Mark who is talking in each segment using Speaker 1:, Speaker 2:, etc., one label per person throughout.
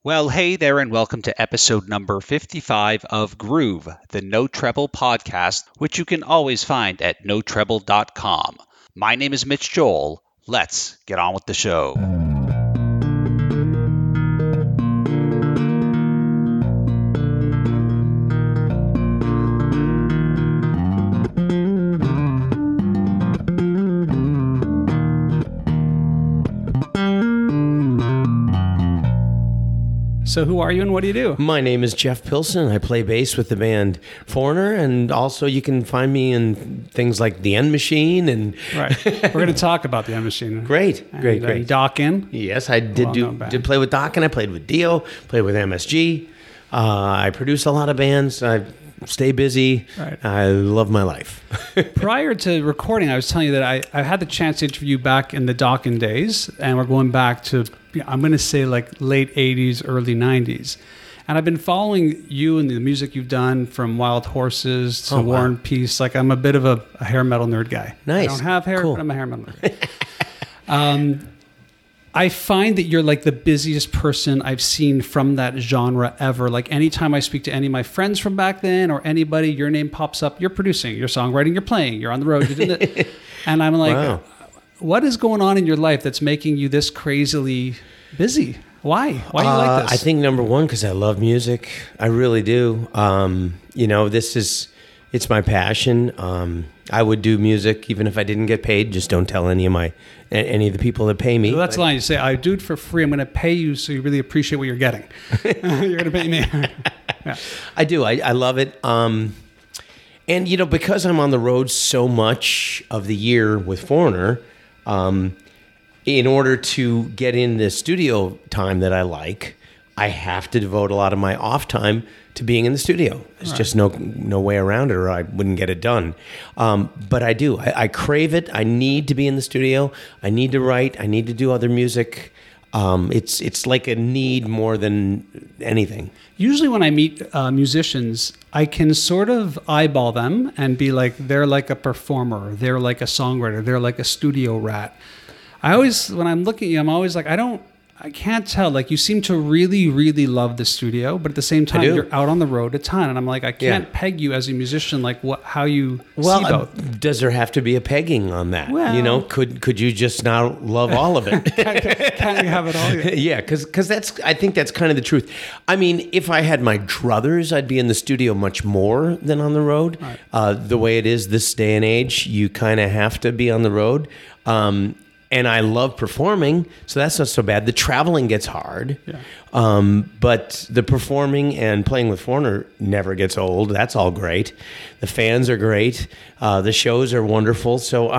Speaker 1: Well, hey there, and welcome to episode number 55 of Groove, the No Treble podcast, which you can always find at notreble.com. My name is Mitch Joel. Let's get on with the show.
Speaker 2: So who are you and what do you do?
Speaker 3: My name is Jeff Pilson. I play bass with the band Foreigner, and also you can find me in things like The End Machine and
Speaker 2: Right. We're going to talk about the End Machine.
Speaker 3: great.
Speaker 2: Dokken.
Speaker 3: Yes, I did
Speaker 2: Well-known band.
Speaker 3: did play with Dokken. I played with Dio. Played with MSG. I produce a lot of bands. I stay busy.
Speaker 2: Right.
Speaker 3: I love my life.
Speaker 2: Prior to recording, I was telling you that I had the chance to interview you back in the Dokken days, and we're going back to, I'm going to say like late 80s, early 90s. And I've been following you and the music you've done from Wild Horses to War and Peace. Like I'm a bit of a hair metal nerd guy.
Speaker 3: Nice.
Speaker 2: I don't have hair,
Speaker 3: Cool.
Speaker 2: but I'm a hair metal nerd. I find that you're like the busiest person I've seen from that genre ever. Like anytime I speak to any of my friends from back then or anybody, your name pops up. You're producing, you're songwriting, you're playing, you're on the road. You're doing it. And I'm like,
Speaker 3: Wow.
Speaker 2: what is going on in your life that's making you this crazily busy? Why? Why do you like this?
Speaker 3: I think number one, because I love music. I really do. It's my passion. I would do music even if I didn't get paid. Just don't tell any of the people that pay me.
Speaker 2: Well, that's the line. You say, I do it for free. I'm going to pay you so you really appreciate what you're getting. You're going to pay me. Yeah.
Speaker 3: I do. I love it. And, because I'm on the road so much of the year with Foreigner, in order to get in the studio time that I like, I have to devote a lot of my off time to being in the studio. There's just no way around it, or I wouldn't get it done. But I do. I crave it. I need to be in the studio. I need to write. I need to do other music. It's like a need more than anything.
Speaker 2: Usually when I meet musicians, I can sort of eyeball them and be like, they're like a performer. They're like a songwriter. They're like a studio rat. When I'm looking at you, I'm always like, I can't tell. Like, you seem to really, really love the studio, but at the same time,
Speaker 3: do.
Speaker 2: you're out on the road a ton. And I'm like, I can't peg you as a musician, like how you see both.
Speaker 3: Does there have to be a pegging on that?
Speaker 2: Well-
Speaker 3: Could you just not love all of it?
Speaker 2: Can't you have it all?
Speaker 3: Yeah, because I think that's kind of the truth. I mean, if I had my druthers, I'd be in the studio much more than on the road.
Speaker 2: Right.
Speaker 3: The way it is this day and age, you kind of have to be on the road. And I love performing, so that's not so bad. The traveling gets hard, but the performing and playing with Foreigner never gets old. That's all great. The fans are great. The shows are wonderful. So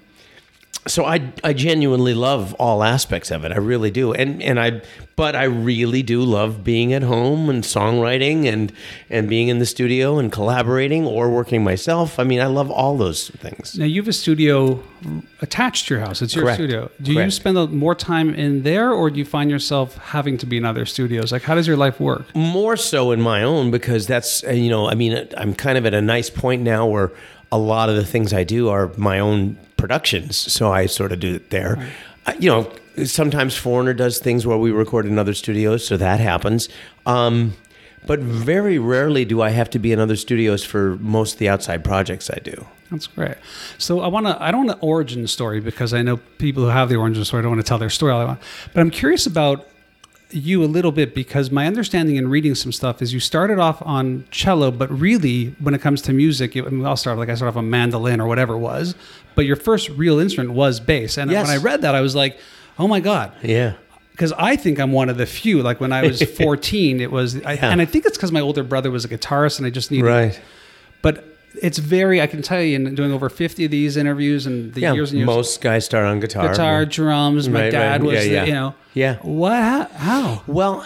Speaker 3: I genuinely love all aspects of it. I really do. But I really do love being at home and songwriting and being in the studio and collaborating or working myself. I mean, I love all those things.
Speaker 2: Now, you have a studio attached to your house. It's your
Speaker 3: Correct.
Speaker 2: studio. Do you
Speaker 3: Correct.
Speaker 2: spend more time in there, or do you find yourself having to be in other studios? Like, how does your life work?
Speaker 3: More so in my own, because that's, I'm kind of at a nice point now where a lot of the things I do are my own productions. So I sort of do it there.
Speaker 2: Right.
Speaker 3: Sometimes Foreigner does things where we record in other studios, so that happens. But very rarely do I have to be in other studios for most of the outside projects I do.
Speaker 2: That's great. So I don't want an origin story, because I know people who have the origin story. I don't want to tell their story all I want. But I'm curious about you a little bit, because my understanding in reading some stuff is you started off on cello, but really when it comes to music, I started off on mandolin or whatever it was, but your first real instrument was bass. And
Speaker 3: Yes.
Speaker 2: when I read that, I was like, oh my God.
Speaker 3: Yeah.
Speaker 2: Because I think I'm one of the few. Like when I was 14, and I think it's because my older brother was a guitarist and I just needed.
Speaker 3: Right.
Speaker 2: But it's I can tell you, in doing over 50 of these interviews and the years and years.
Speaker 3: Most guys start on guitar.
Speaker 2: Guitar, drums. My
Speaker 3: Right,
Speaker 2: dad
Speaker 3: right.
Speaker 2: was,
Speaker 3: Yeah. Yeah.
Speaker 2: What? How?
Speaker 3: Well,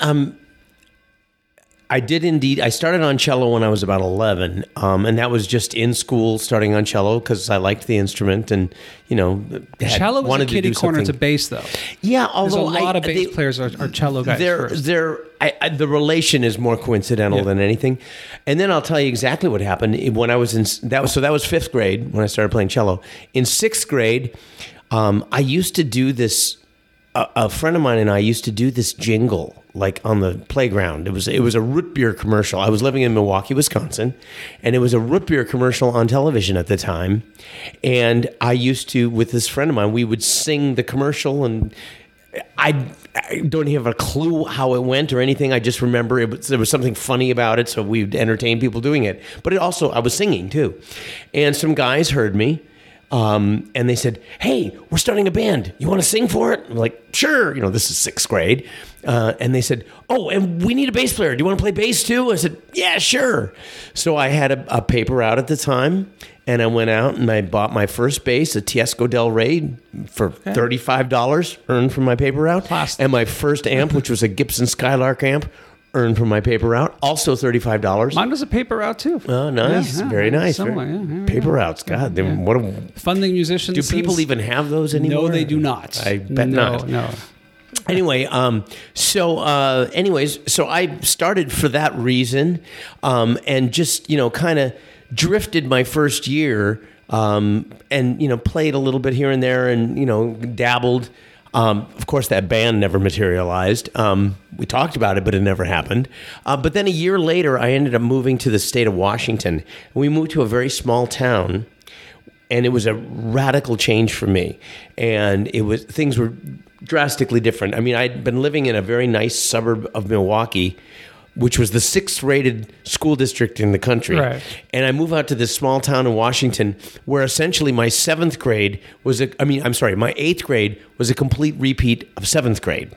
Speaker 3: I did indeed. I started on cello when I was about 11, and that was just in school, starting on cello because I liked the instrument, and
Speaker 2: Cello was a
Speaker 3: wanted to
Speaker 2: kitty
Speaker 3: do
Speaker 2: corner to
Speaker 3: something.
Speaker 2: bass, though.
Speaker 3: Yeah,
Speaker 2: There's a
Speaker 3: although
Speaker 2: lot of bass players are cello guys first.
Speaker 3: The relation is more coincidental than anything. And then I'll tell you exactly what happened when I was in that was fifth grade when I started playing cello. In sixth grade, I used to do this. A friend of mine and I used to do this jingle like on the playground. It was a root beer commercial. I was living in Milwaukee, Wisconsin, and it was a root beer commercial on television at the time. And I used to, with this friend of mine, we would sing the commercial, and I don't have a clue how it went or anything. I just remember there was something funny about it, so we'd entertain people doing it. But I was singing too. And some guys heard me, and they said, "Hey, we're starting a band. You want to sing for it?" I'm like, "Sure." This is 6th grade. And they said, "Oh, and we need a bass player. Do you want to play bass too?" I said, "Yeah, sure." So I had a paper out at the time, and I went out and I bought my first bass, a Tiesco Del Rey, for $35, earned from my paper route.
Speaker 2: Plastic.
Speaker 3: And my first amp, which was a Gibson Skylark amp, earned from my paper route, also $35.
Speaker 2: Mine was a paper route too.
Speaker 3: Oh, nice.
Speaker 2: Yeah,
Speaker 3: Very nice.
Speaker 2: similar, yeah.
Speaker 3: Paper routes. God, what a...
Speaker 2: Funding musicians.
Speaker 3: Do people even have those anymore?
Speaker 2: No, they do not.
Speaker 3: I bet not.
Speaker 2: No.
Speaker 3: Anyway, so I started for that reason, and just, kind of drifted my first year, and, played a little bit here and there and, dabbled. Of course, that band never materialized. We talked about it, but it never happened. But then a year later, I ended up moving to the state of Washington. We moved to a very small town, and it was a radical change for me. And things were drastically different. I mean, I'd been living in a very nice suburb of Milwaukee, which was the 6th rated school district in the country.
Speaker 2: Right.
Speaker 3: And I moved out to this small town in Washington where essentially my 7th grade my 8th grade was a complete repeat of 7th grade.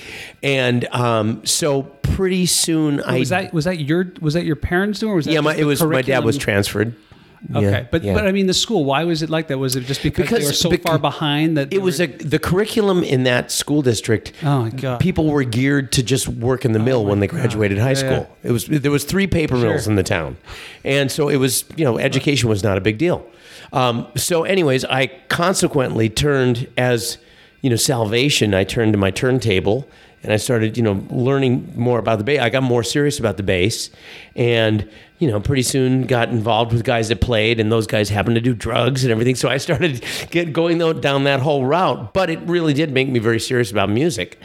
Speaker 3: And so pretty soon
Speaker 2: was that your parents doing, or was that
Speaker 3: my dad was transferred.
Speaker 2: Okay, but I mean, the school. Why was it like that? Was it just because they were so far behind that
Speaker 3: it was the curriculum in that school district?
Speaker 2: Oh my God!
Speaker 3: People were geared to just work in the mill when they graduated high school.
Speaker 2: Yeah.
Speaker 3: There was 3 paper mills in the town, and so it was education was not a big deal. So, anyways, I consequently turned as salvation. I turned to my turntable. And I started, learning more about the bass. I got more serious about the bass, and pretty soon got involved with guys that played, and those guys happened to do drugs and everything. So I started going down that whole route. But it really did make me very serious about music,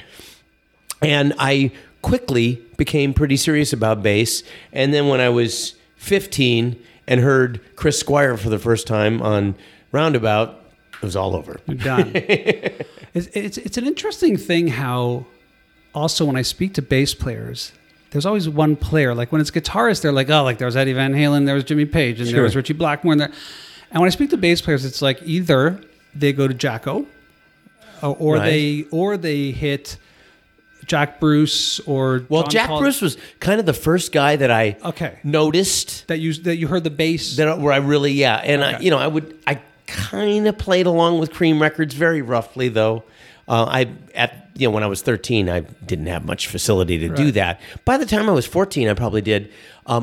Speaker 3: and I quickly became pretty serious about bass. And then when I was 15 and heard Chris Squire for the first time on Roundabout, it was all over.
Speaker 2: You're done. It's an interesting thing how. Also, when I speak to bass players, there's always one player. Like when it's guitarists, they're like, there was Eddie Van Halen, there was Jimmy Page, and there was Richie Blackmore. And when I speak to bass players, it's like either they go to Jacko, or they hit Jack Bruce or
Speaker 3: Jack Bruce was kind of the first guy that I noticed
Speaker 2: that you heard the bass
Speaker 3: where I really and I kind of played along with Cream Records very roughly though. When I was 13, I didn't have much facility to do that. By the time I was 14, I probably did.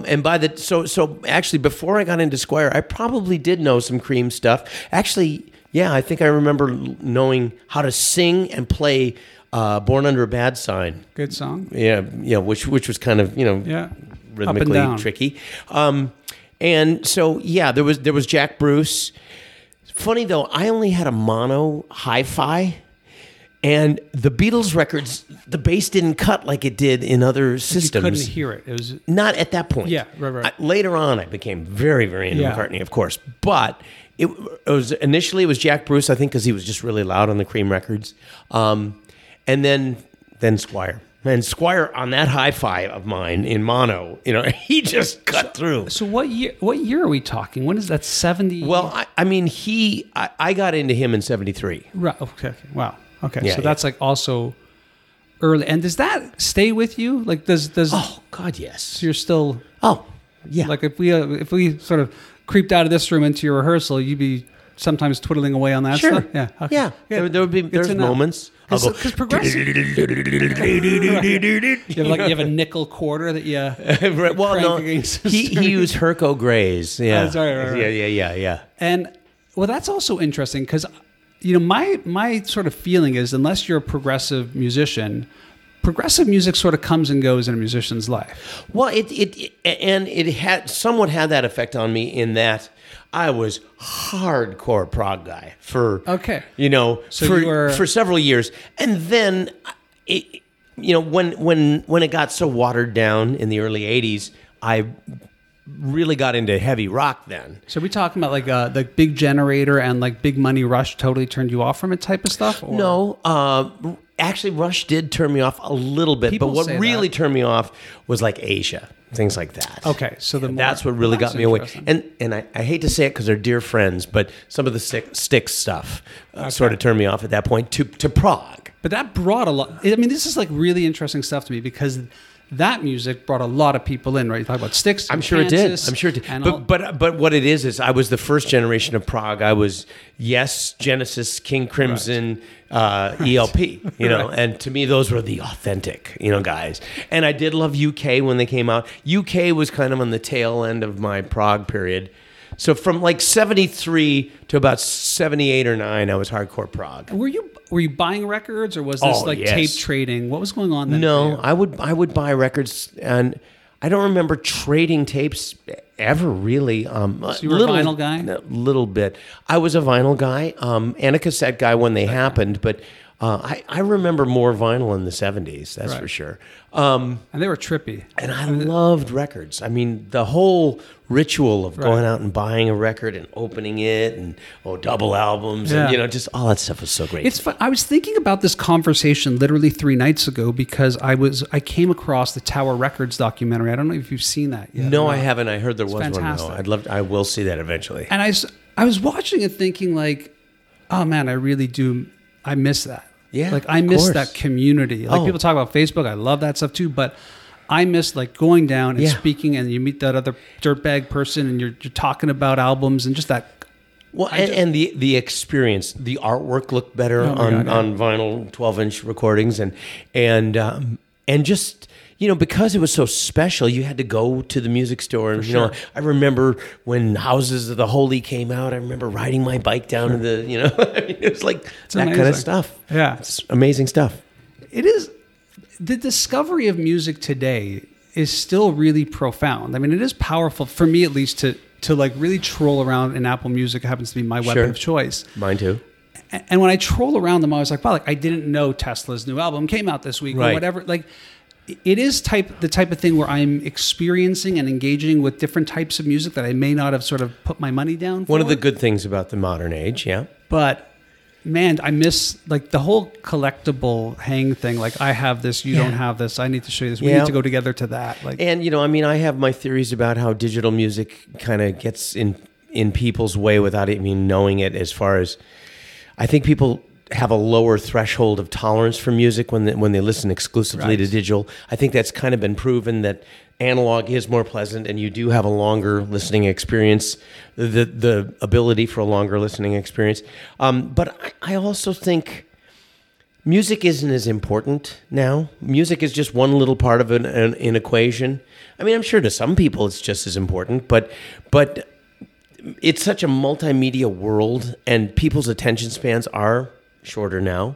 Speaker 3: So actually, before I got into Squire, I probably did know some Cream stuff. Actually, I think I remember knowing how to sing and play "Born Under a Bad Sign."
Speaker 2: Good song.
Speaker 3: Yeah, which was kind of rhythmically tricky. And so there was Jack Bruce. Funny though, I only had a mono hi-fi. And the Beatles records, the bass didn't cut like it did in other systems.
Speaker 2: You couldn't hear it. It was
Speaker 3: not at that point.
Speaker 2: Yeah, right.
Speaker 3: Later on, I became very, very into McCartney, of course. But it was initially it was Jack Bruce, I think, because he was just really loud on the Cream records, and then Squire. And Squire on that hi-fi of mine in mono, he just cut through.
Speaker 2: So what year are we talking? When is that? 70?
Speaker 3: Well, I got into him in 73.
Speaker 2: Right. Okay. Wow. Okay, so that's like also early. And does that stay with you? Like, does?
Speaker 3: Oh God, yes.
Speaker 2: So you're still.
Speaker 3: Oh, yeah.
Speaker 2: Like if we sort of creeped out of this room into your rehearsal, you'd be sometimes twiddling away on that stuff. Yeah. Okay.
Speaker 3: Yeah. There's moments.
Speaker 2: Because progressive. You have a nickel quarter that you.
Speaker 3: Right, well, no. He used Herco Grays. Yeah.
Speaker 2: That's right.
Speaker 3: Yeah.
Speaker 2: And that's also interesting because. My sort of feeling is unless you're a progressive musician, progressive music sort of comes and goes in a musician's life.
Speaker 3: Well, it had somewhat had that effect on me in that I was hardcore prog guy for
Speaker 2: you
Speaker 3: for several years, and then when it got so watered down in the early 80s, I really got into heavy rock then.
Speaker 2: So are we talking about like the Big Generator and like Big Money Rush totally turned you off from it type of stuff? Or?
Speaker 3: No, actually Rush did turn me off a little bit,
Speaker 2: People
Speaker 3: but what
Speaker 2: say
Speaker 3: really
Speaker 2: that.
Speaker 3: turned me off was like Asia, things like that.
Speaker 2: Okay, so
Speaker 3: That's what really got me away.
Speaker 2: interesting.
Speaker 3: And I hate to say it because they're dear friends, but some of the Styx stuff sort of turned me off at that point to Prague.
Speaker 2: But that brought a lot. I mean, this is like really interesting stuff to me because that music brought a lot of people in, right? You talk about Styx.
Speaker 3: I'm sure it did.
Speaker 2: Kansas,
Speaker 3: I'm sure it did.
Speaker 2: and all-
Speaker 3: But what it is I was the first generation of Prague. I was Yes, Genesis, King Crimson, ELP. You know, and to me those were the authentic, guys. And I did love UK when they came out. UK was kind of on the tail end of my Prague period. So from like 73 to about 78 or 9, I was hardcore Prague.
Speaker 2: were you buying records or was this like
Speaker 3: yes.
Speaker 2: tape trading? What was going on then?
Speaker 3: No,
Speaker 2: for
Speaker 3: I would buy records, and I don't remember trading tapes ever really. So
Speaker 2: you were a vinyl guy?
Speaker 3: A little bit. I was a vinyl guy and a cassette guy when they happened, but I remember more vinyl in the 70s, that's for sure.
Speaker 2: And they were trippy.
Speaker 3: And I loved records. I mean, the whole ritual of going out and buying a record and opening it and double albums
Speaker 2: Yeah.
Speaker 3: and just all that stuff was so great.
Speaker 2: It's fun. I was thinking about this conversation literally 3 nights ago because I came across the Tower Records documentary. I don't know if you've seen that yet.
Speaker 3: No, I haven't. I heard there was
Speaker 2: fantastic.
Speaker 3: one. No, I will see that eventually.
Speaker 2: And I was watching it thinking like, oh man, I really do. I miss that.
Speaker 3: Yeah,
Speaker 2: like I
Speaker 3: of
Speaker 2: miss
Speaker 3: course.
Speaker 2: that community. Like people talk about Facebook. I love that stuff too, but I miss like going down and speaking, and you meet that other dirtbag person, and you're talking about albums and just that.
Speaker 3: Well, and the experience, the artwork looked better on vinyl 12-inch recordings, and just because it was so special, you had to go to the music store. And I remember when Houses of the Holy came out. I remember riding my bike down to the it was like that
Speaker 2: amazing.
Speaker 3: kind of stuff.
Speaker 2: Yeah,
Speaker 3: it's amazing stuff.
Speaker 2: It is. The discovery of music today is still really profound. I mean, it is powerful for me, at least, to like really troll around in Apple Music. It happens to be my weapon of choice.
Speaker 3: Mine too.
Speaker 2: And when I troll around them, I was like, wow, like I didn't know Tesla's new album came out this week or whatever. Like, it is the type of thing where I'm experiencing and engaging with different types of music that I may not have sort of put my money down for.
Speaker 3: One of the good things about the modern age, yeah.
Speaker 2: But man, I miss like the whole collectible hang thing. Like I have this, you don't have this. I need to show you this. We need to go together to that. Like,
Speaker 3: and I have my theories about how digital music kind of gets in people's way without even knowing it. As far as I think people have a lower threshold of tolerance for music when they listen exclusively to digital. I think that's kind of been proven that analog is more pleasant, and you do have a longer listening experience, the ability for a longer listening experience. But I also think music isn't as important now. Music is just one little part of an equation. I mean, I'm sure to some people it's just as important, but it's such a multimedia world, and people's attention spans are shorter now.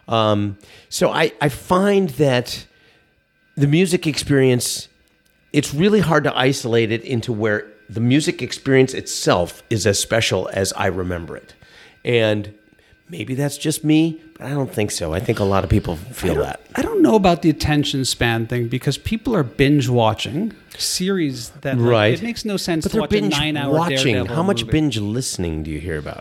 Speaker 3: So I find that the music experience, it's really hard to isolate it into where the music experience itself is as special as I remember it. And maybe that's just me, but I don't think so. I think a lot of people feel that.
Speaker 2: I don't know about the attention span thing because people are binge watching series that it makes no sense
Speaker 3: but
Speaker 2: to watch a 9-hour
Speaker 3: watching.
Speaker 2: Daredevil
Speaker 3: How much
Speaker 2: movie.
Speaker 3: binge listening do you hear about?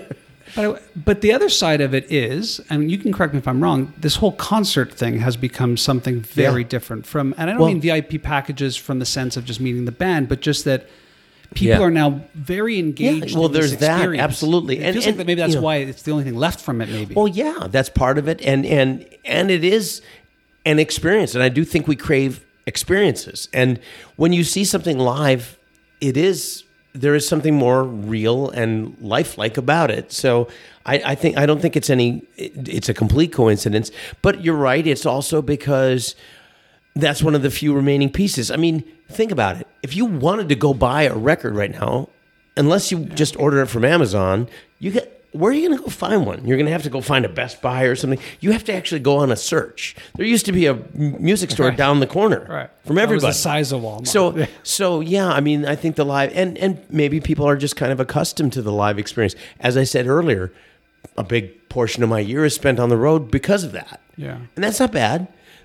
Speaker 2: But the other side of it is, I mean, you can correct me if I'm wrong, this whole concert thing has become something very different from, and I don't mean VIP packages from the sense of just meeting the band, but just that people are now very engaged in this
Speaker 3: there's that,
Speaker 2: experience.
Speaker 3: absolutely.
Speaker 2: It feels like that maybe that's why it's the only thing left from it, maybe.
Speaker 3: Well, yeah, that's part of it. And it is an experience. And I do think we crave experiences. And when you see something live, there is something more real and lifelike about it. So I don't think it's a complete coincidence, but you're right. It's also because that's one of the few remaining pieces. I mean, think about it. If you wanted to go buy a record right now, unless you just order it from Amazon, where are you going to go find one? You're going to have to go find a Best Buy or something. You have to actually go on a search. There used to be a music store down the corner from everybody.
Speaker 2: That was the size of Walmart.
Speaker 3: So yeah, I mean, I think the live, and maybe people are just kind of accustomed to the live experience. As I said earlier, a big portion of my year is spent on the road because of that.
Speaker 2: Yeah.
Speaker 3: And that's not bad.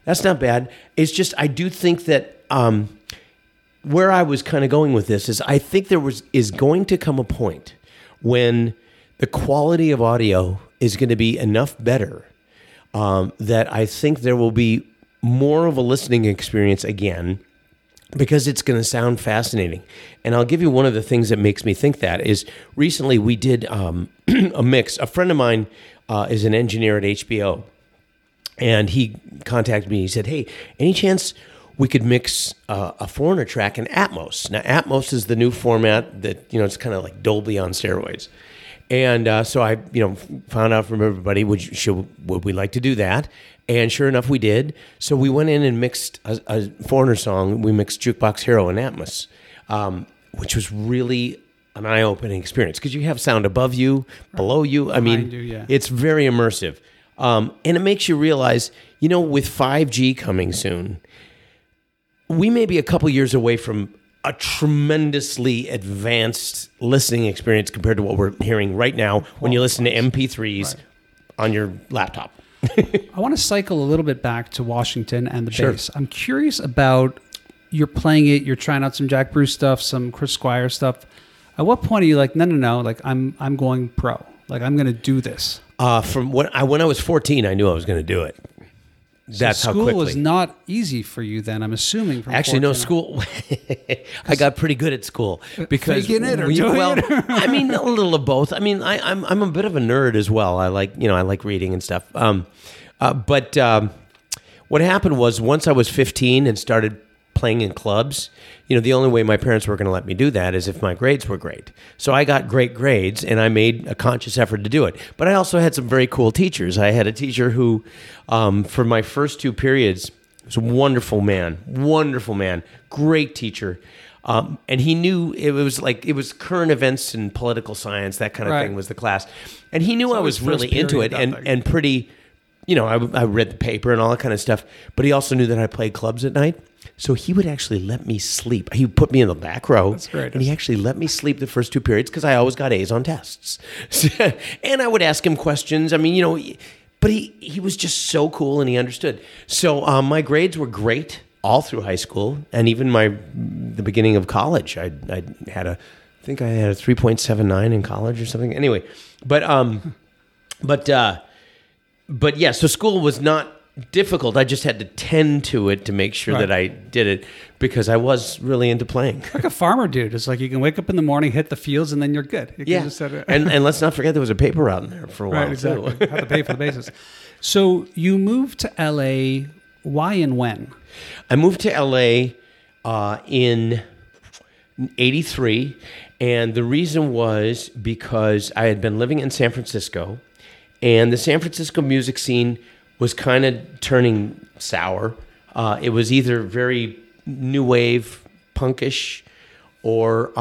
Speaker 3: That's not bad. It's just I do think that where I was kind of going with this is I think is going to come a point when the quality of audio is going to be enough better that I think there will be more of a listening experience again, because it's going to sound fascinating. And I'll give you one of the things that makes me think that is recently we did a mix. A friend of mine is an engineer at HBO, and he contacted me. He said, "Hey, any chance we could mix a Foreigner track in Atmos?" Now, Atmos is the new format that, it's kind of like Dolby on steroids. And so I, found out from everybody, would we like to do that? And sure enough, we did. So we went in and mixed a Foreigner song. We mixed Jukebox Hero in Atmos, which was really an eye-opening experience because you have sound above you, below you. I mean, it's very immersive. And it makes you realize, with 5G coming soon, we may be a couple years away from a tremendously advanced listening experience compared to what we're hearing right now when you listen to MP3s on your laptop.
Speaker 2: I want to cycle a little bit back to Washington and the bass. I'm curious about, you're playing it, you're trying out some Jack Bruce stuff, some Chris Squire stuff. At what point are you like, no, like I'm going pro, like I'm going to do this?
Speaker 3: From when I was 14, I knew I was going to do it. That's how quickly.
Speaker 2: School was not easy for you then, I'm assuming. From
Speaker 3: Actually, no, school. I got pretty good at school because
Speaker 2: faking it or doing it?
Speaker 3: I mean, a little of both. I mean, I'm a bit of a nerd as well. I like reading and stuff. But what happened was once I was 15 and started playing in clubs, the only way my parents were going to let me do that is if my grades were great. So I got great grades, and I made a conscious effort to do it. But I also had some very cool teachers. I had a teacher who, for my first 2 periods, was a wonderful man, great teacher. And he knew it was current events and political science, that kind of thing was the class. And he knew I was really into it and pretty, I read the paper and all that kind of stuff. But he also knew that I played clubs at night. So he would actually let me sleep. He put me in the back row.
Speaker 2: That's great.
Speaker 3: And he actually let me sleep the first 2 periods because I always got A's on tests. And I would ask him questions. I mean, but he was just so cool and he understood. So my grades were great all through high school and even the beginning of college. I had a 3.79 in college or something. Anyway, but yeah, so school was not difficult. I just had to tend to it to make sure that I did it because I was really into playing.
Speaker 2: Like a farmer dude. It's like you can wake up in the morning, hit the fields, and then you're good. You can just
Speaker 3: and let's not forget there was a paper route in there for a while.
Speaker 2: Right, exactly. Have to pay for the basis. So you moved to LA. Why and when?
Speaker 3: I moved to LA in 83, and the reason was because I had been living in San Francisco, and the San Francisco music scene was kind of turning sour. It was either very new wave, punkish, or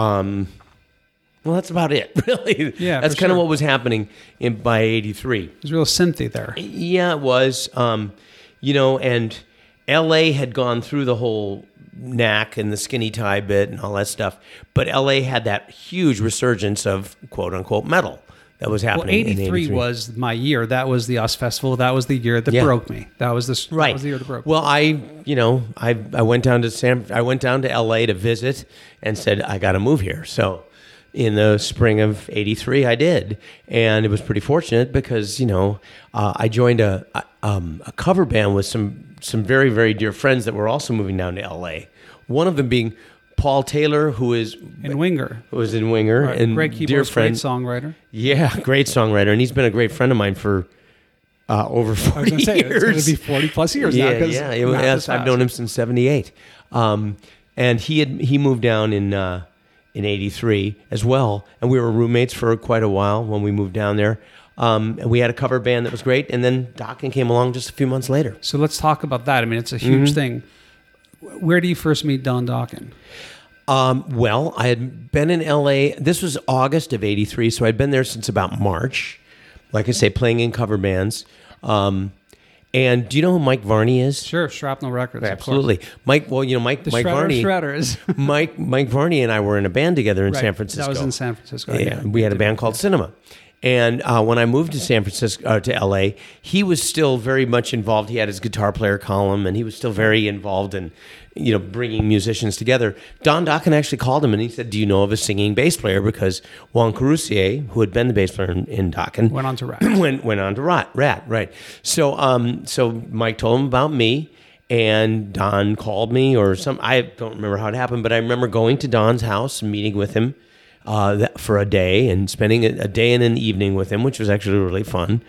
Speaker 3: that's about it, really.
Speaker 2: Yeah,
Speaker 3: that's kind of what was happening by '83.
Speaker 2: It was real synthy there.
Speaker 3: Yeah, it was. And LA had gone through the whole knack and the skinny tie bit and all that stuff, but LA had that huge resurgence of quote unquote metal. That was happening.
Speaker 2: Well, 83 was my year. That was the US Festival. That was the year that broke me. That was the year that broke me.
Speaker 3: Well, I went down to LA to visit and said I got to move here. So in the spring of 83 I did. And it was pretty fortunate because, I joined a cover band with some very, very dear friends that were also moving down to LA. One of them being Paul Taylor, who was
Speaker 2: in Winger.
Speaker 3: Right. And
Speaker 2: great keyboardist,
Speaker 3: dear friend,
Speaker 2: great songwriter.
Speaker 3: Yeah, great songwriter, and he's been a great friend of mine for over 40 years.
Speaker 2: It's going to be 40 plus years now.
Speaker 3: Yeah. I've known him since '78, and he moved down in '83 as well, and we were roommates for quite a while when we moved down there. And we had a cover band that was great, and then Dokken came along just a few months later.
Speaker 2: So let's talk about that. I mean, it's a huge thing. Where do you first meet Don Dokken?
Speaker 3: Well, I had been in LA. This was August of '83, so I'd been there since about March. Like I say, playing in cover bands. And do you know who Mike Varney is?
Speaker 2: Sure, Shrapnel Records.
Speaker 3: Absolutely, Mike. Well, Mike Varney.
Speaker 2: Shredders.
Speaker 3: Mike Varney and I were in a band together in San Francisco.
Speaker 2: That was in San Francisco.
Speaker 3: Yeah, we had a band called Cinema. And when I moved to San Francisco, to LA, he was still very much involved. He had his guitar player column, and he was still very involved in, bringing musicians together. Don Dokken actually called him, and he said, "Do you know of a singing bass player?" Because Juan Carusier, who had been the bass player in Dokken,
Speaker 2: Went on to Rat.
Speaker 3: went on to Rat, right? So Mike told him about me. And Don called me, I don't remember how it happened, but I remember going to Don's house and meeting with him for a day and spending a day and an evening with him, which was actually really fun.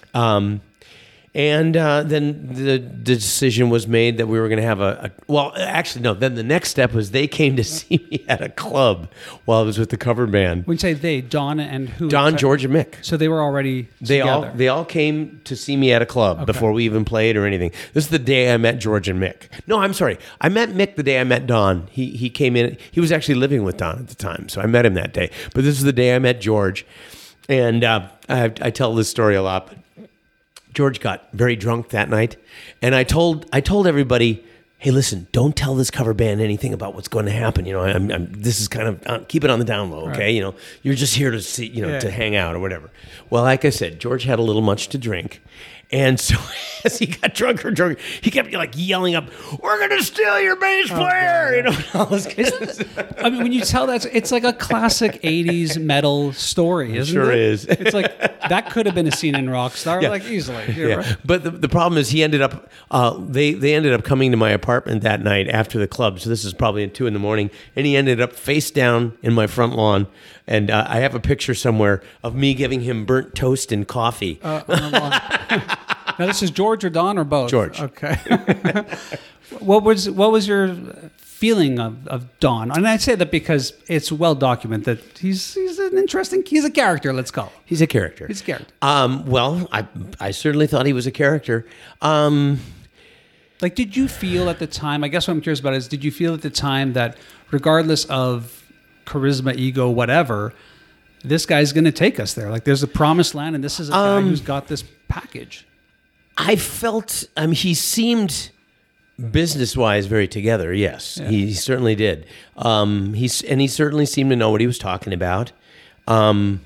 Speaker 3: And then the decision was made that we were going to have then the next step was they came to see me at a club while I was with the cover band.
Speaker 2: When you say they, Don and who?
Speaker 3: Don, George, and Mick.
Speaker 2: So they were already together.
Speaker 3: They all came to see me at a club before we even played or anything. This is the day I met George and Mick. No, I'm sorry. I met Mick the day I met Don. He came in. He was actually living with Don at the time, so I met him that day. But this is the day I met George. And I tell this story a lot, but George got very drunk that night, and I told everybody, "Hey, listen, don't tell this cover band anything about what's going to happen. This is kind of keep it on the down low, okay? Right. You're just here to see, to hang out or whatever." Well, like I said, George had a little much to drink, and so as he got drunker, he kept yelling up, "We're going to steal your bass player!" All this kind of stuff.
Speaker 2: I mean, when you tell that, it's like a classic '80s metal story, isn't it?
Speaker 3: Sure is.
Speaker 2: It's like that could have been a scene in Rockstar, easily.
Speaker 3: Yeah. Right. But the problem is, he ended up. They ended up coming to my apartment that night after the club. So this is probably at 2 a.m, and he ended up face down in my front lawn. And I have a picture somewhere of me giving him burnt toast and coffee.
Speaker 2: On the lawn. Now, this is George or Don or both?
Speaker 3: George.
Speaker 2: Okay. What was your feeling of Don? And I say that because it's well documented that he's a character, let's call him.
Speaker 3: He's a character.
Speaker 2: He's a character.
Speaker 3: Well, I certainly thought he was a character.
Speaker 2: Did you feel at the time, I guess what I'm curious about is, did you feel at the time that regardless of charisma, ego, whatever, this guy's going to take us there? There's a promised land, and this is a guy who's got this package.
Speaker 3: I felt, he seemed business-wise very together, yes. Yeah. He certainly did. He certainly seemed to know what he was talking about. The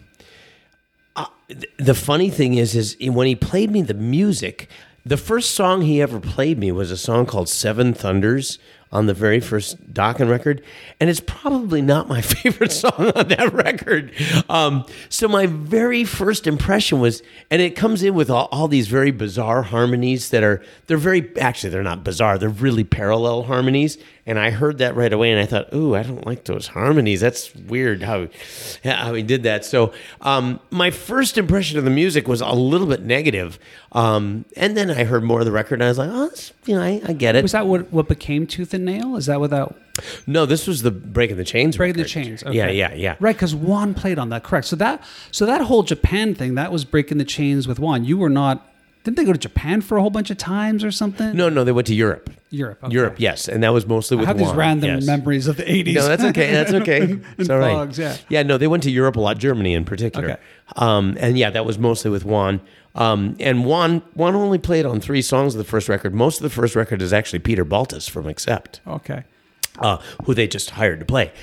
Speaker 3: funny thing is when he played me the music, the first song he ever played me was a song called Seven Thunders on the very first Dokken record, and it's probably not my favorite song on that record. So my very first impression was, and it comes in with all these very bizarre harmonies they're not bizarre, they're really parallel harmonies, and I heard that right away, and I thought, ooh, I don't like those harmonies. That's weird how he did that. So my first impression of the music was a little bit negative, and then I heard more of the record, and I was like, oh, I get it.
Speaker 2: Was that what became Tooth and Nail? Is that what that...
Speaker 3: No, this was the Breaking the Chains record.
Speaker 2: Breaking the Chains, okay.
Speaker 3: Yeah.
Speaker 2: Right, because Juan played on that, correct. So that whole Japan thing, that was Breaking the Chains with Juan. You were not... Didn't they go to Japan for a whole bunch of times or something?
Speaker 3: No, they went to Europe.
Speaker 2: Europe, okay.
Speaker 3: Europe, yes, and that was mostly with Juan.
Speaker 2: I have these random memories of the 80s.
Speaker 3: No, that's okay. It's all right.
Speaker 2: Fogs, yeah.
Speaker 3: Yeah, no, they went to Europe a lot, Germany in particular.
Speaker 2: Okay.
Speaker 3: And yeah, that was mostly with Juan. And Juan only played on 3 songs of the first record. Most of the first record is actually Peter Baltus from Accept.
Speaker 2: Okay.
Speaker 3: Who they just hired to play.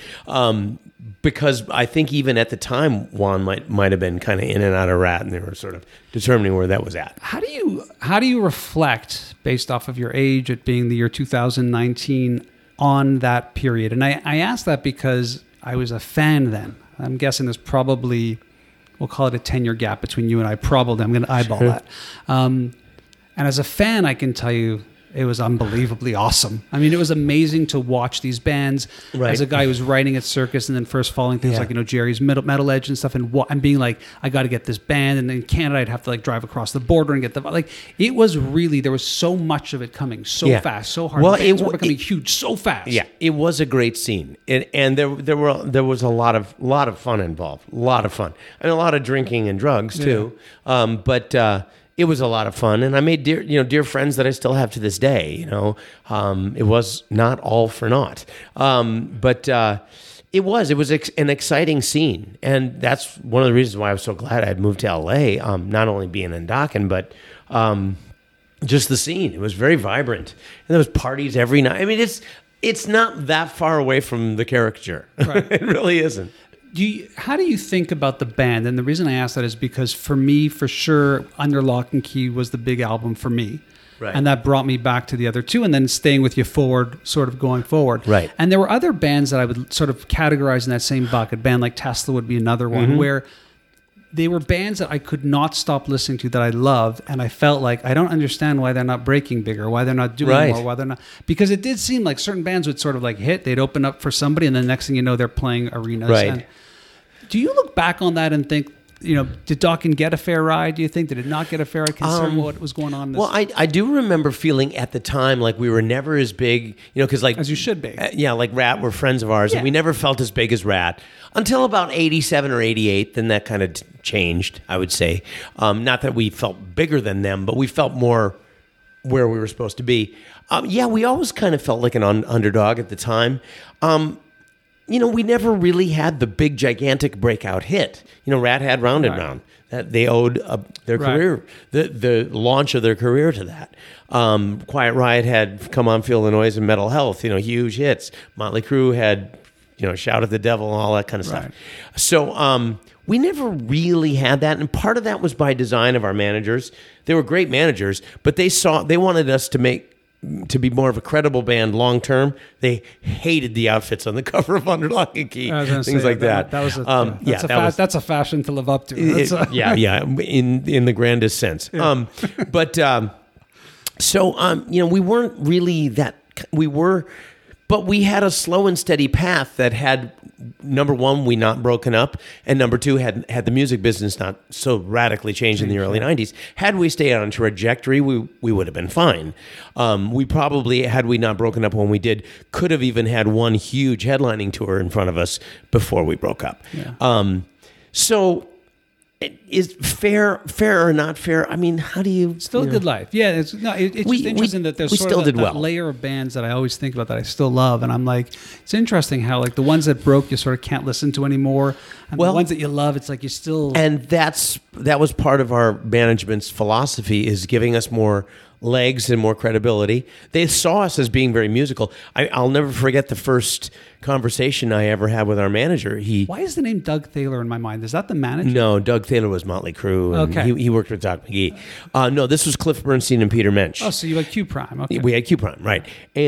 Speaker 3: Because I think even at the time, Juan might have been kind of in and out of Rat, and they were sort of determining where that was at.
Speaker 2: How do you reflect, based off of your age, it being the year 2019, on that period? And I ask that because I was a fan then. I'm guessing there's probably, we'll call it a 10-year gap between you and I. Probably, I'm going to eyeball that. And as a fan, I can tell you, it was unbelievably awesome. I mean, it was amazing to watch these bands.
Speaker 3: Right.
Speaker 2: As a guy who was writing at Circus and then first following things like, Jerry's Metal Edge and stuff, and being like, I got to get this band. And in Canada, I'd have to drive across the border and get the it was really, there was so much of it coming so fast, so hard. Well, bands were becoming huge so fast.
Speaker 3: Yeah, it was a great scene, and there was a lot of fun involved, a lot of fun, and a lot of drinking and drugs too. But it was a lot of fun, and I made dear friends that I still have to this day. It was not all for naught, but it was an exciting scene, and that's one of the reasons why I was so glad I had moved to LA. Not only being in Dokken, but just the scene. It was very vibrant, and there was parties every night. I mean, it's not that far away from the caricature. Right. It really isn't.
Speaker 2: How do you think about the band? And the reason I ask that is because for me, for sure, Under Lock and Key was the big album for me.
Speaker 3: Right.
Speaker 2: And that brought me back to the other two, and then Staying With You Forward, sort of going forward.
Speaker 3: Right.
Speaker 2: And there were other bands that I would sort of categorize in that same bucket. A band like Tesla would be another one, where they were bands that I could not stop listening to that I loved, and I felt like I don't understand why they're not breaking bigger, why they're not doing more, why they're not, because it did seem like certain bands would sort of like hit, they'd open up for somebody, and the next thing you know, they're playing arenas.
Speaker 3: Right.
Speaker 2: And do you look back on that and think, did Dokken get a fair ride? Do you think did it not get a fair ride considering what was going on?
Speaker 3: Well, I do remember feeling at the time like we were never as big, because like
Speaker 2: as you should be.
Speaker 3: Like Rat were friends of ours, and we never felt as big as Rat until about 87 or 88. Then that kind of changed, I would say. Not that we felt bigger than them, but we felt more where we were supposed to be. We always kind of felt like an underdog at the time. We never really had the big, gigantic breakout hit. Rat had Round and Round. That they owed their career, the launch of their career to that. Quiet Riot had Come On, Feel the Noise and Mental Health, huge hits. Motley Crue had, Shout at the Devil and all that kind of stuff. So we never really had that. And part of that was by design of our managers. They were great managers, but they wanted us to be more of a credible band long term. They hated the outfits on the cover of Under Lock and Key, things like that.
Speaker 2: That was that's a fashion to live up to.
Speaker 3: In the grandest sense.
Speaker 2: Yeah.
Speaker 3: We weren't really that. But we had a slow and steady path that had, number one, we not broken up, and number two, had the music business not so radically changed in the early 90s. Had we stayed on a trajectory, we would have been fine. We probably, had we not broken up when we did, could have even had one huge headlining tour in front of us before we broke up.
Speaker 2: Yeah.
Speaker 3: Is fair or not fair? I mean, how do you...
Speaker 2: Still a good life. Yeah, it's just interesting that there's sort of that layer of bands that I always think about that I still love. And I'm like, it's interesting how like the ones that broke you sort of can't listen to anymore. And the ones that you love, it's like you still...
Speaker 3: And that was part of our management's philosophy, is giving us more legs and more credibility. They saw us as being very musical. I'll never forget the first conversation I ever had with our manager.
Speaker 2: Why is the name Doug Thaler in my mind? Is that the manager?
Speaker 3: No, Doug Thaler was Motley Crue. And
Speaker 2: okay.
Speaker 3: He worked with Doc McGee. No, this was Cliff Bernstein and Peter Mensch.
Speaker 2: Oh, so you had Q Prime. Okay.
Speaker 3: We had Q Prime, right.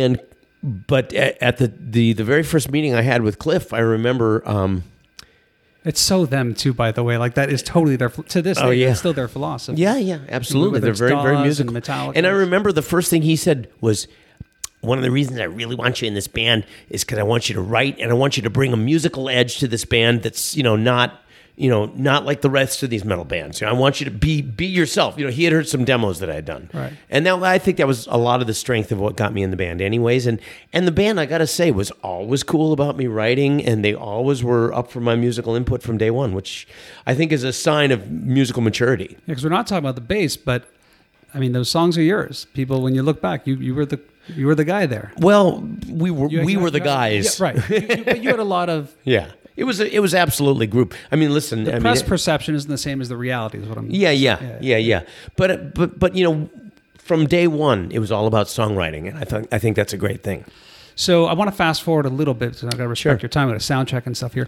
Speaker 3: But at the very first meeting I had with Cliff, I remember...
Speaker 2: it's so them too, by the way. Like that is totally to this day. It's still their philosophy.
Speaker 3: Yeah, absolutely. They're very, very musical. And I remember the first thing he said was, one of the reasons I really want you in this band is because I want you to write and I want you to bring a musical edge to this band that's not like the rest of these metal bands. I want you to be yourself. He had heard some demos that I had done,
Speaker 2: right?
Speaker 3: And I think that was a lot of the strength of what got me in the band, anyways. And the band, I got to say, was always cool about me writing, and they always were up for my musical input from day one, which I think is a sign of musical maturity.
Speaker 2: Yeah, because we're not talking about the bass, but I mean, those songs are yours. People, when you look back, you were the guy there.
Speaker 3: Well, we were the guys,
Speaker 2: yeah, right? But you had a lot of
Speaker 3: It was absolutely group. I mean, listen.
Speaker 2: The press perception isn't the same as the reality, is what I'm.
Speaker 3: Yeah. But from day one, it was all about songwriting, and I think that's a great thing.
Speaker 2: So I want to fast forward a little bit because I've got to respect your time. I've got to sound check and stuff here.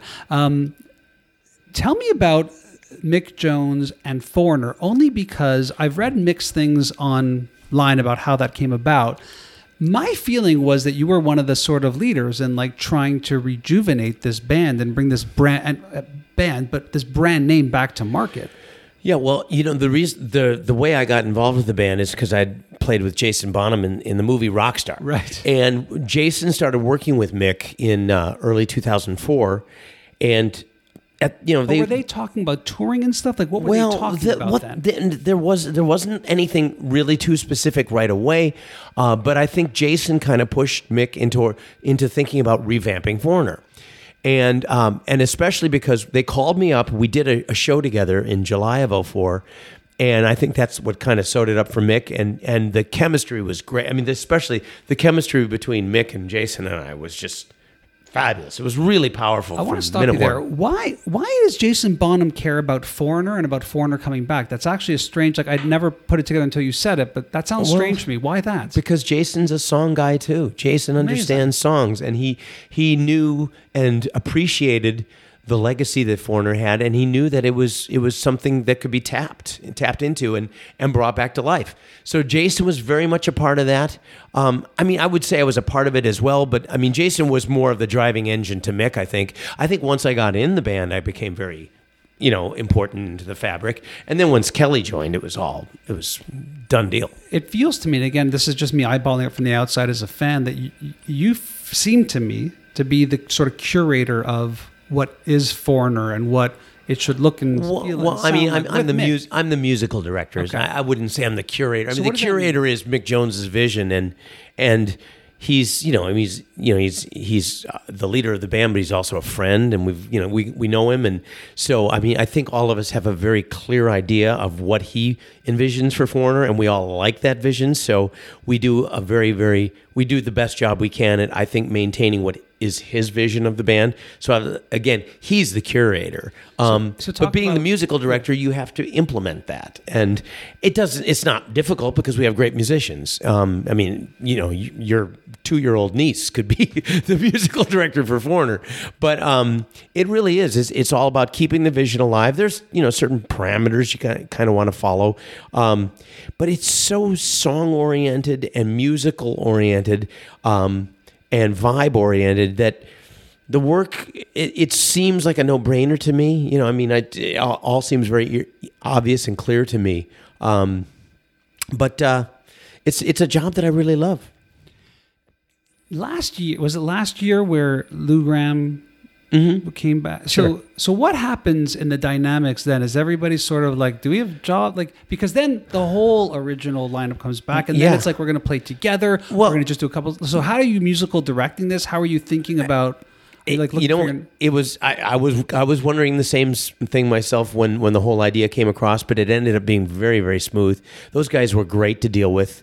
Speaker 2: Tell me about Mick Jones and Foreigner, only because I've read mixed things online about how that came about. My feeling was that you were one of the sort of leaders in like trying to rejuvenate this band and bring this this brand name back to market.
Speaker 3: Yeah, well, the reason the way I got involved with the band is because I'd played with Jason Bonham in the movie Rockstar.
Speaker 2: Right.
Speaker 3: And Jason started working with Mick in early 2004, and
Speaker 2: were they talking about touring and stuff? Like, what were they talking about then?
Speaker 3: There wasn't anything really too specific right away, but I think Jason kind of pushed Mick into thinking about revamping Foreigner, and especially because they called me up. We did a show together in July of 2004, and I think that's what kind of sewed it up for Mick, and the chemistry was great. I mean, especially the chemistry between Mick and Jason and I was just fabulous. It was really powerful.
Speaker 2: I want to stop you there. Why does Jason Bonham care about Foreigner and about Foreigner coming back? That's actually a strange, like I'd never put it together until you said it, but that sounds strange to me. Why that?
Speaker 3: Because Jason's a song guy too. Jason understands songs, and he knew and appreciated the legacy that Foreigner had, and he knew that it was something that could be tapped into and brought back to life. So Jason was very much a part of that. I mean, I would say I was a part of it as well, but I mean, Jason was more of the driving engine to Mick, I think. I think once I got in the band, I became very, important into the fabric. And then once Kelly joined, it was done deal.
Speaker 2: It feels to me, and again, this is just me eyeballing it from the outside as a fan, that you seem to me to be the sort of curator of what is Foreigner and what it should look and feel.
Speaker 3: Well, I mean, I'm the musical director.
Speaker 2: Okay.
Speaker 3: I wouldn't say I'm the curator. I
Speaker 2: So
Speaker 3: mean,
Speaker 2: what
Speaker 3: the
Speaker 2: does that
Speaker 3: curator is Mick Jones's vision, and he's he's the leader of the band, but he's also a friend, and we know him, and so I mean, I think all of us have a very clear idea of what he envisions for Foreigner, and we all like that vision. So we do we do the best job we can at, I think, maintaining what is his vision of the band. So again, he's the curator. But being the musical director, you have to implement that, and it's not difficult because we have great musicians. I mean, your 2-year-old niece could be the musical director for Foreigner, but it really is. It's all about keeping the vision alive. There's certain parameters you kind of want to follow, but it's so song oriented and musical oriented. And vibe oriented that the work it seems like a no-brainer to me. I mean, it all seems very obvious and clear to me. But it's a job that I really love.
Speaker 2: Last year where Lou Gramm came back?
Speaker 3: Sure.
Speaker 2: So what happens in the dynamics then? Is everybody sort of like, do we have job? Like, because then the whole original lineup comes back, and then it's like, we're going to play together.
Speaker 3: Well,
Speaker 2: we're going to just do a couple. So how are you musical directing this? How are you thinking about?
Speaker 3: It was I was wondering the same thing myself when the whole idea came across, but it ended up being very, very smooth. Those guys were great to deal with.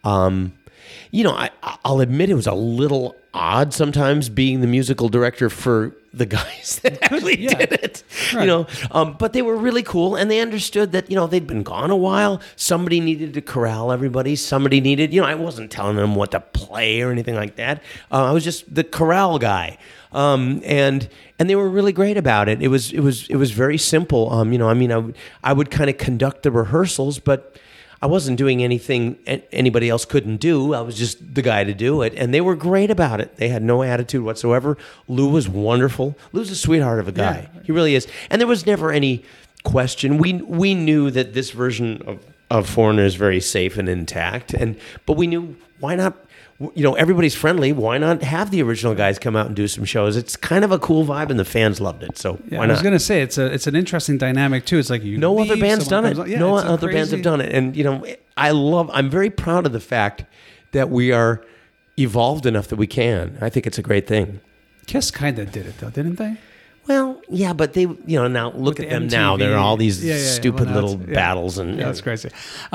Speaker 3: I'll admit it was a little odd sometimes being the musical director for the guys that actually did it,
Speaker 2: right.
Speaker 3: But they were really cool, and they understood that, they'd been gone a while. Somebody needed to corral everybody. Somebody needed, I wasn't telling them what to play or anything like that. I was just the corral guy. And they were really great about it. It was very simple. I would kind of conduct the rehearsals, but I wasn't doing anything anybody else couldn't do. I was just the guy to do it. And they were great about it. They had no attitude whatsoever. Lou was wonderful. Lou's a sweetheart of a guy. Yeah. He really is. And there was never any question. We knew that this version of Foreigner is very safe and intact. But we knew, why not? Everybody's friendly. Why not have the original guys come out and do some shows? It's kind of a cool vibe, and the fans loved it. So why not?
Speaker 2: I was going to say it's an interesting dynamic too. It's like
Speaker 3: no other band's done it. No other bands have done it, and I'm very proud of the fact that we are evolved enough that we can. I think it's a great thing.
Speaker 2: Kiss kind of did it though, didn't they?
Speaker 3: Well, yeah, but they, now look at them MTV. Now. There are all these stupid little battles, and
Speaker 2: that's crazy.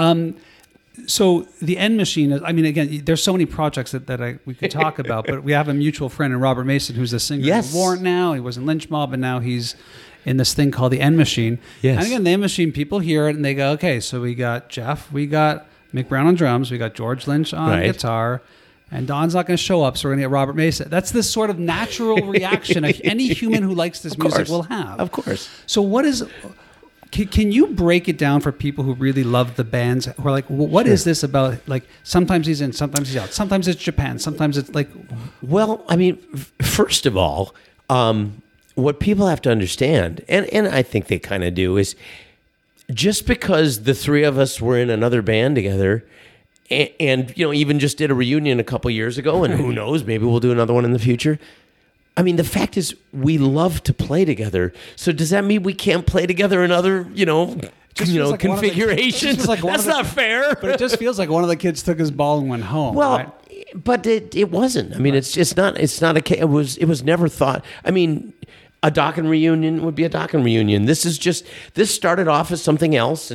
Speaker 2: So the End Machine is, I mean, again, there's so many projects that we could talk about, but we have a mutual friend in Robert Mason, who's a singer of Warrant now. He was in Lynch Mob, and now he's in this thing called the End Machine.
Speaker 3: Yes.
Speaker 2: And again, the End Machine, people hear it and they go, okay, so we got Jeff, we got Mick Brown on drums, we got George Lynch on guitar, and Don's not going to show up, so we're going to get Robert Mason. That's this sort of natural reaction any human who likes this music will have.
Speaker 3: Of course.
Speaker 2: So what is... Can you break it down for people who really love the bands, who are like, what is this about? Like, sometimes he's in, sometimes he's out. Sometimes it's Japan. Sometimes it's like...
Speaker 3: Well, I mean, first of all, what people have to understand, and I think they kind of do, is just because the three of us were in another band together, and even just did a reunion a couple years ago, and who knows, maybe we'll do another one in the future. I mean, the fact is, we love to play together. So does that mean we can't play together in other, configurations? That's not fair.
Speaker 2: But it just feels like one of the kids took his ball and went home.
Speaker 3: Well,
Speaker 2: right?
Speaker 3: But it wasn't. I mean, it's not a. It was never thought. I mean, a Dokken reunion would be a Dokken reunion. This started off as something else,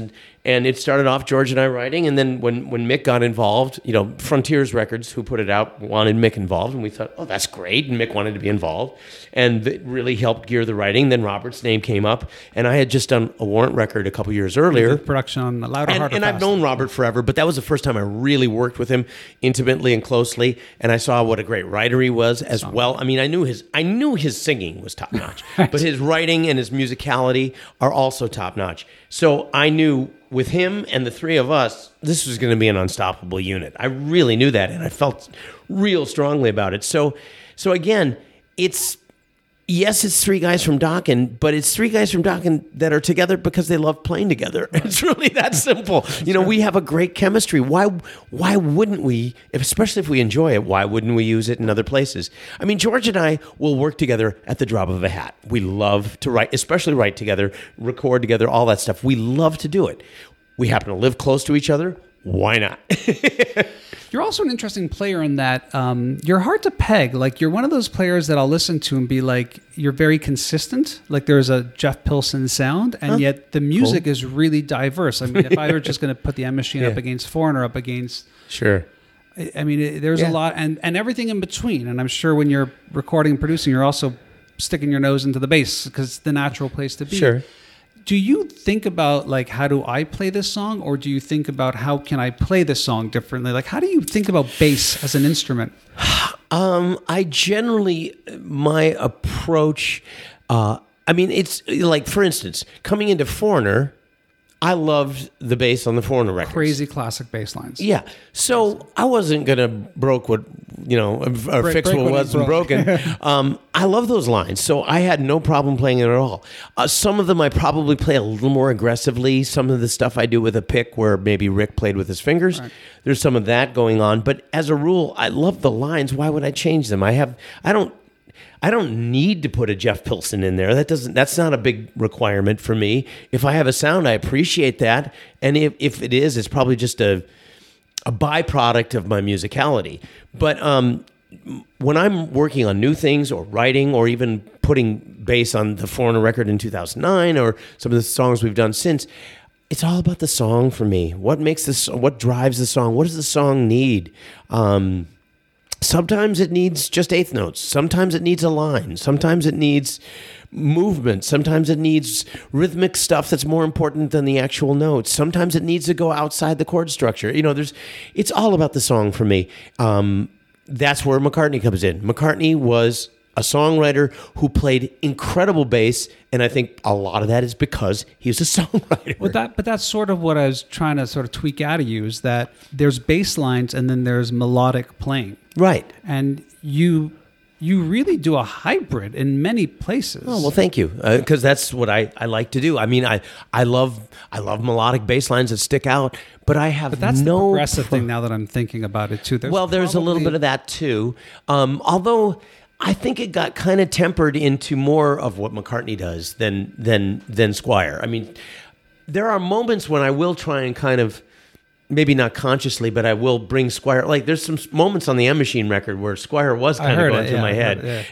Speaker 3: And it started off George and I writing, and then when Mick got involved, Frontiers Records, who put it out, wanted Mick involved, and we thought, oh, that's great, and Mick wanted to be involved, and it really helped gear the writing. Then Robert's name came up, and I had just done a Warrant record a couple years earlier.
Speaker 2: Production on Louder, Harder,
Speaker 3: And I've known Robert forever, but that was the first time I really worked with him intimately and closely, and I saw what a great writer he was as well. I mean, I knew his singing was top notch, but his writing and his musicality are also top notch. So I knew with him and the three of us, this was going to be an unstoppable unit. I really knew that, and I felt real strongly about it. So again, it's three guys from Dokken, but it's three guys from Dokken that are together because they love playing together. It's really that simple. We have a great chemistry. Why wouldn't we, especially if we enjoy it, why wouldn't we use it in other places? I mean, George and I will work together at the drop of a hat. We love to write, especially write together, record together, all that stuff. We love to do it. We happen to live close to each other. Why not?
Speaker 2: You're also an interesting player in that you're hard to peg. Like, you're one of those players that I'll listen to and be like, you're very consistent. Like, there's a Jeff Pilson sound, and yet the music is really diverse. I mean, if I were just going to put the M Machine up against Foreigner, up against...
Speaker 3: Sure.
Speaker 2: I mean, there's a lot, and everything in between. And I'm sure when you're recording and producing, you're also sticking your nose into the bass because it's the natural place to be.
Speaker 3: Sure.
Speaker 2: Do you think about, like, how do I play this song? Or do you think about how can I play this song differently? Like, how do you think about bass as an instrument?
Speaker 3: I generally, my approach, it's like, for instance, coming into Foreigner, I loved the bass on the Foreigner records.
Speaker 2: Crazy classic bass lines.
Speaker 3: Yeah. So I wasn't going to broke what, or fix what wasn't broken. I love those lines. So I had no problem playing it at all. Some of them I probably play a little more aggressively. Some of the stuff I do with a pick where maybe Rick played with his fingers. Right. There's some of that going on. But as a rule, I love the lines. Why would I change them? I don't need to put a Jeff Pilson in there. That's not a big requirement for me. If I have a sound, I appreciate that. And if it is, it's probably just a byproduct of my musicality. But when I'm working on new things or writing or even putting bass on the Foreigner record in 2009 or some of the songs we've done since, it's all about the song for me. What drives the song? What does the song need? Sometimes it needs just eighth notes. Sometimes it needs a line. Sometimes it needs movement. Sometimes it needs rhythmic stuff that's more important than the actual notes. Sometimes it needs to go outside the chord structure. It's all about the song for me. That's where McCartney comes in. McCartney was a songwriter who played incredible bass, and I think a lot of that is because he was a songwriter.
Speaker 2: But that's sort of what I was trying to sort of tweak out of you, is that there's bass lines and then there's melodic playing.
Speaker 3: Right.
Speaker 2: And you really do a hybrid in many places.
Speaker 3: Oh, well, thank you. Because that's what I like to do. I mean, I love melodic bass lines that stick out, but I have
Speaker 2: that's the progressive thing now that I'm thinking about it, too.
Speaker 3: There's a little bit of that, too. Although I think it got kind of tempered into more of what McCartney does than Squire. I mean, there are moments when I will try and kind of, maybe not consciously, but I will bring Squire. Like, there's some moments on the M Machine record where Squire was kind of going through my head,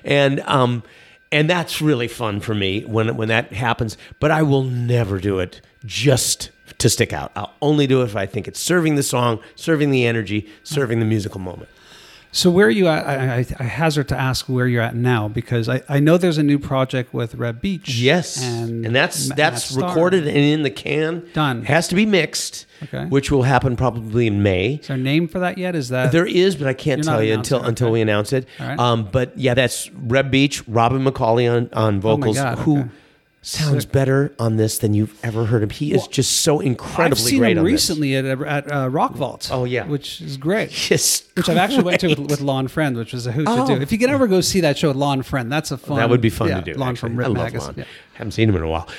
Speaker 3: and that's really fun for me when that happens. But I will never do it just to stick out. I'll only do it if I think it's serving the song, serving the energy, serving the musical moment.
Speaker 2: So where are you at? I hazard to ask where you're at now, because I know there's a new project with Reb Beach.
Speaker 3: Yes, and that's recorded and in the can.
Speaker 2: Done.
Speaker 3: Has to be mixed, which will happen probably in May.
Speaker 2: Is there a name for that yet? Is that
Speaker 3: there is, but I can't tell you until we announce it. Right. But yeah, that's Reb Beach, Robin McCauley on vocals, who sounds better on this than you've ever heard him. He is just so incredibly great on this.
Speaker 2: I've seen him recently at Rock Vault.
Speaker 3: Oh, yeah.
Speaker 2: Which is great.
Speaker 3: Yes.
Speaker 2: Which I've actually went to with Lon Friend, which was a hoot to do. If you can ever go see that show with Lon Friend, that's a fun...
Speaker 3: That would be fun to do.
Speaker 2: Lon from Rip Magazine.
Speaker 3: Yeah. Haven't seen him in a while.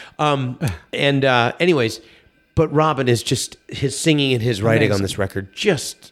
Speaker 3: Anyways, but Robin is just... His singing and his writing on this record just...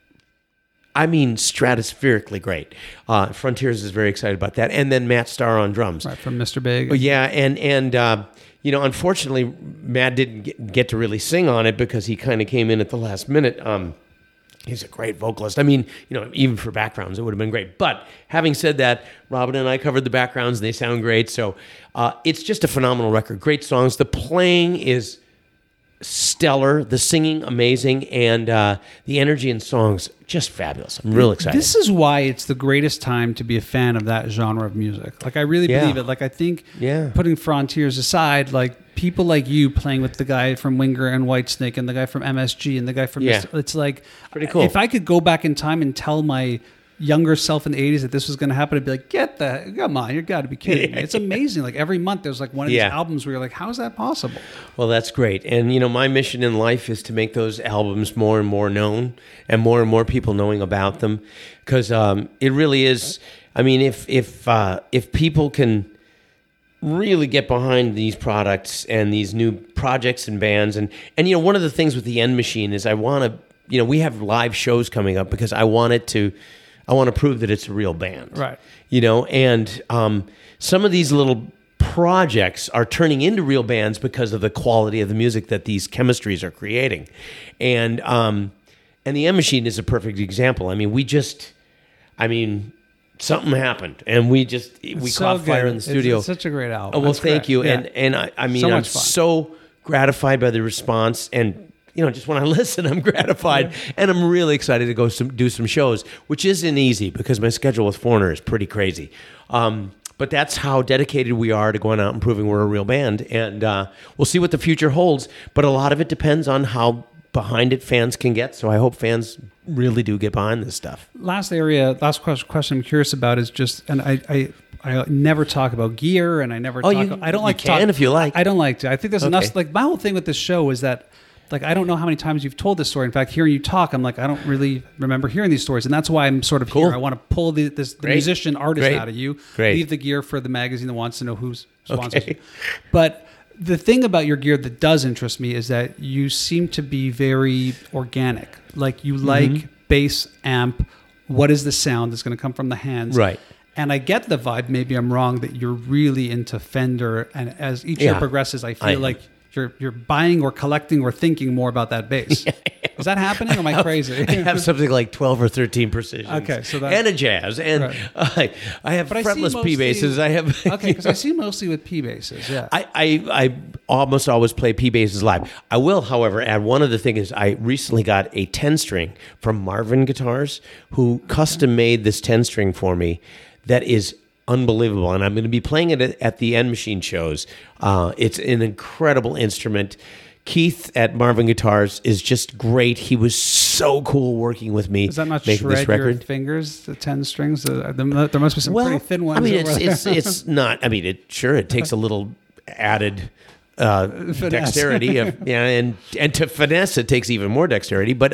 Speaker 3: I mean, stratospherically great. Frontiers is very excited about that. And then Matt Starr on drums.
Speaker 2: Right, from Mr. Big.
Speaker 3: Yeah, and unfortunately, Matt didn't get to really sing on it because he kind of came in at the last minute. He's a great vocalist. I mean, even for backgrounds, it would have been great. But having said that, Robin and I covered the backgrounds. They sound great. So it's just a phenomenal record. Great songs. The playing is stellar, the singing amazing, and the energy in songs just fabulous. I'm real excited.
Speaker 2: This is why it's the greatest time to be a fan of that genre of music. Like, I really believe it. Like, I think putting Frontiers aside, like, people like you playing with the guy from Winger and Whitesnake and the guy from MSG and the guy from it's like,
Speaker 3: pretty cool.
Speaker 2: If I could go back in time and tell my younger self in the 80s that this was going to happen, I'd be like, come on, you got to be kidding me. It's amazing. Like, every month there's like one of these albums where you're like, how is that possible?
Speaker 3: Well, that's great. And, you know, my mission in life is to make those albums more and more known and more people knowing about them. Because it really is, I mean, if people can really get behind these products and these new projects and bands, and you know, one of the things with the End Machine is I want to, you know, we have live shows coming up because I want to prove that it's a real band.
Speaker 2: Right.
Speaker 3: You know, and some of these little projects are turning into real bands because of the quality of the music that these chemistries are creating. And the End Machine is a perfect example. I mean, something happened and we caught fire in the studio.
Speaker 2: It's such a great album.
Speaker 3: Oh, well, thank you.
Speaker 2: Yeah.
Speaker 3: And I mean, I'm so gratified by the response, and you know, just when I listen, I'm gratified, and I'm really excited to go do some shows, which isn't easy because my schedule with Foreigner is pretty crazy. But that's how dedicated we are to going out and proving we're a real band, and we'll see what the future holds. But a lot of it depends on how behind it fans can get. So I hope fans really do get behind this stuff.
Speaker 2: Last question I'm curious about is just, and I never talk about gear, and I never talk. I don't like
Speaker 3: you can if you like.
Speaker 2: I don't like to. I think there's enough. Like, my whole thing with this show is that, like, I don't know how many times you've told this story. In fact, hearing you talk, I'm like, I don't really remember hearing these stories, and that's why I'm sort of here. I want to pull the musician artist out of you. Leave the gear for the magazine that wants to know who's sponsors you. But the thing about your gear that does interest me is that you seem to be very organic. Like, you like bass, amp. What is the sound that's going to come from the hands?
Speaker 3: Right.
Speaker 2: And I get the vibe, maybe I'm wrong, that you're really into Fender. And as each year progresses, I feel like you're buying or collecting or thinking more about that bass. Is that happening, or am I crazy?
Speaker 3: I have something like 12 or 13 Precisions.
Speaker 2: Okay, so
Speaker 3: and a Jazz. And I have fretless P basses.
Speaker 2: Because I see mostly with P basses, yeah.
Speaker 3: I almost always play P basses live. I will, however, add one other thing is I recently got a 10-string from Marvin Guitars, who custom made this 10-string for me that is unbelievable, and I'm going to be playing it at the End Machine shows. It's an incredible instrument. Keith at Marvin Guitars is just great. He was so cool working with me.
Speaker 2: Does that not
Speaker 3: making
Speaker 2: shred
Speaker 3: this record.
Speaker 2: Your fingers? The 10 strings. There must be some pretty thin ones.
Speaker 3: I mean, it's not. I mean, it takes a little added dexterity and to finesse it takes even more dexterity, but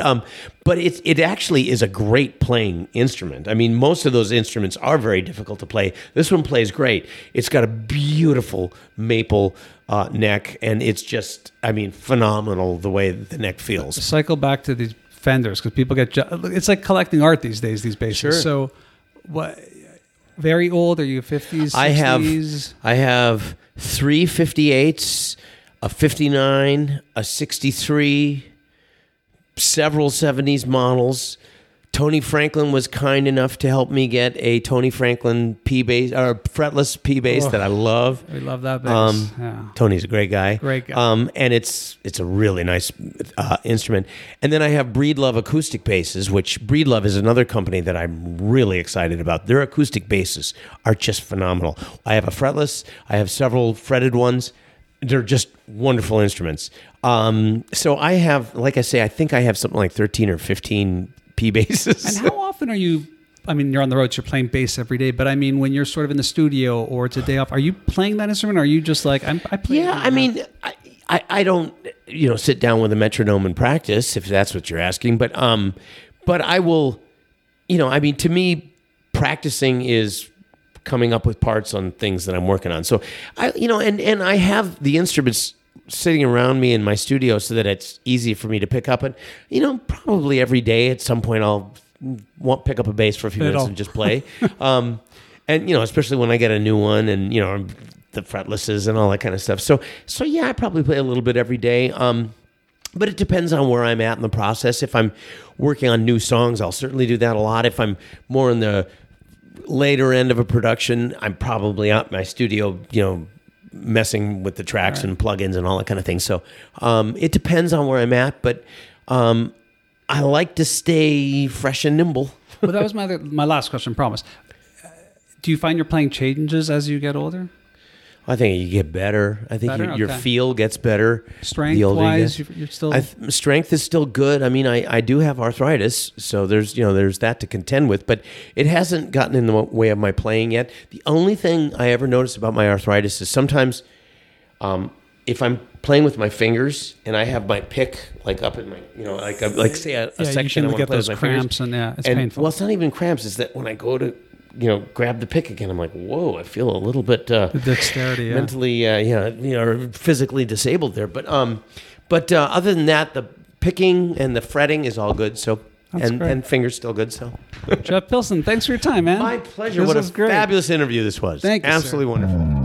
Speaker 3: it actually is a great playing instrument. I mean, most of those instruments are very difficult to play. This one plays great. It's got a beautiful maple neck, and it's just, I mean, phenomenal the way the neck feels.
Speaker 2: Cycle back to these Fenders, because people it's like collecting art these days, these basses.
Speaker 3: Sure.
Speaker 2: So what, very old? Are you 50s, 60s?
Speaker 3: I have 3 58s, a 59, a 63, several 70s models. Tony Franklin was kind enough to help me get a Tony Franklin P bass, or fretless P bass that I love.
Speaker 2: We love that bass.
Speaker 3: Tony's a great guy.
Speaker 2: Great guy.
Speaker 3: And it's a really nice instrument. And then I have Breedlove acoustic basses, which Breedlove is another company that I'm really excited about. Their acoustic basses are just phenomenal. I have a fretless. I have several fretted ones. They're just wonderful instruments. So I have, like I say, I think I have something like 13 or 15 P basses.
Speaker 2: And how often are you, I mean, you're on the road, so you're playing bass every day, but I mean, when you're sort of in the studio or it's a day off, are you playing that instrument, or are you just like, I play?
Speaker 3: Yeah, I mean, I don't, sit down with a metronome and practice, if that's what you're asking, but I will, I mean, to me, practicing is coming up with parts on things that I'm working on. So and I have the instruments sitting around me in my studio so that it's easy for me to pick up. And, probably every day at some point I'll pick up a bass for a few minutes and just play. And, especially when I get a new one and, the fretlesses and all that kind of stuff. So yeah, I probably play a little bit every day. But it depends on where I'm at in the process. If I'm working on new songs, I'll certainly do that a lot. If I'm more in the later end of a production, I'm probably out in my studio, messing with the tracks and plugins and all that kind of thing. So it depends on where I'm at, but I like to stay fresh and nimble.
Speaker 2: Well, that was my last question, promise. Do you find your playing changes as you get older?
Speaker 3: I think you get better. I think your feel gets better.
Speaker 2: Strength-wise, you're still...
Speaker 3: strength is still good. I mean, I do have arthritis, so there's that to contend with, but it hasn't gotten in the way of my playing yet. The only thing I ever notice about my arthritis is sometimes if I'm playing with my fingers and I have my pick like up in my, like say a section I want to play with my
Speaker 2: cramps
Speaker 3: fingers.
Speaker 2: It's painful.
Speaker 3: Well, it's not even cramps. It's that when I go to grab the pick again, I'm like, whoa, I feel a little bit
Speaker 2: the dexterity,
Speaker 3: mentally, physically disabled there. But other than that, the picking and the fretting is all good. So and fingers still good. So
Speaker 2: Jeff Pilson, thanks for your time, man.
Speaker 3: My pleasure. What a fabulous interview this was.
Speaker 2: Thank you,
Speaker 3: absolutely wonderful.